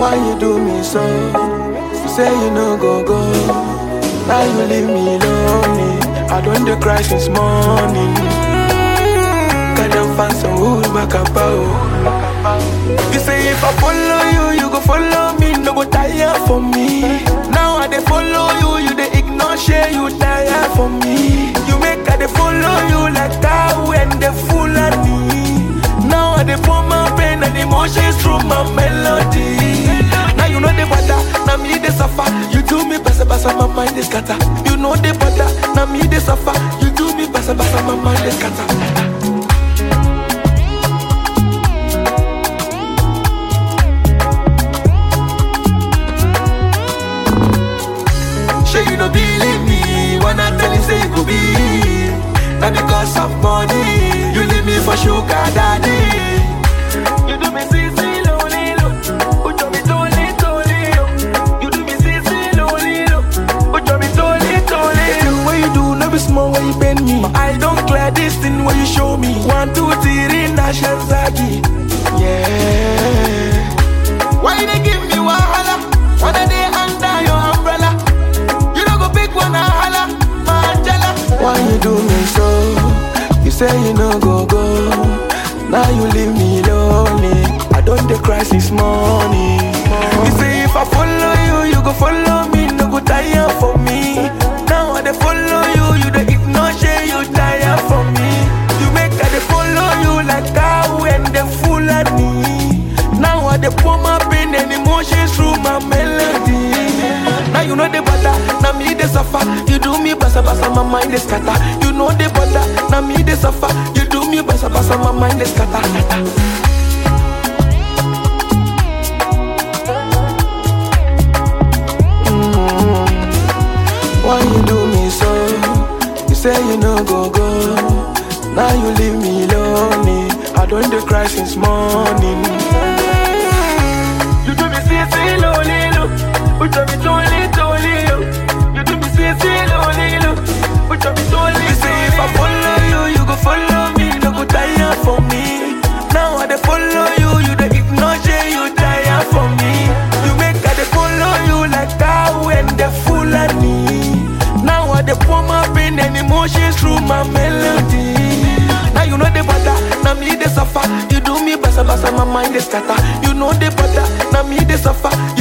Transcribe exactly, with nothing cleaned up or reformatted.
Why you do me so? You say you no go go. Now you leave me lonely. I don't dey cry since morning. Can you find some wood back up? You say if I follow you, you go follow me. No go tire for me. Now I dey follow you, you dey ignore share. You tire for me. You make I dey follow you like cow and the fool at me. Now I dey pour my pain and emotions through my melody. Now you know the butter, now me dey suffer. You do me basa basa, my mind is scatter. You know the butter, now me dey suffer. You do me basa basa, my mind is scatter. Sure you don't believe me when I tell you say you could be. Not because of money, you leave me for sugar daddy. You do me see see lonely look, you do me totally totally look. You do me see see lonely look, you do me totally totally. The thing what you do, no be small when you bend me. I don't clear this thing when you show me. One two three, Nation Zagi. Yeah. Why they give me wahala? When I dey under your umbrella, you don't go pick one a holla, my Angela. Why you do me so? You say you no go go. Now you leave me lonely. I don't dey cry since morning. You say if I follow you, you go follow me. No go tire for me. Now I dey follow you, you dey ignore share. You tire for me. You make I dey follow you like cow and the fool at me. Now I dey pour my pain and emotions through my melody. Now you know the butter, now me dey suffer. You do me basa basa, my mind is scatter. You know the butter, now me dey suffer. You do me basa basa, my mind is scatter. Mm-hmm. Why you do me so? You say you no go go. Now you leave me lonely. I don't dey cry since morning. You do me see see lonely look, you do me totally totally look. You do me see see lonely look, you do me totally. You say if I follow you, you go follow me. No go tire for me. Now I dey follow you, you dey ignore share. You tire for me. You make I dey follow you like cow and the fool at me. Now I dey pour my pain and emotions through my melody. Now you know the butter, now me dey suffer. You do me basa basa, my mind is scatter. You know the butter, now me dey suffer.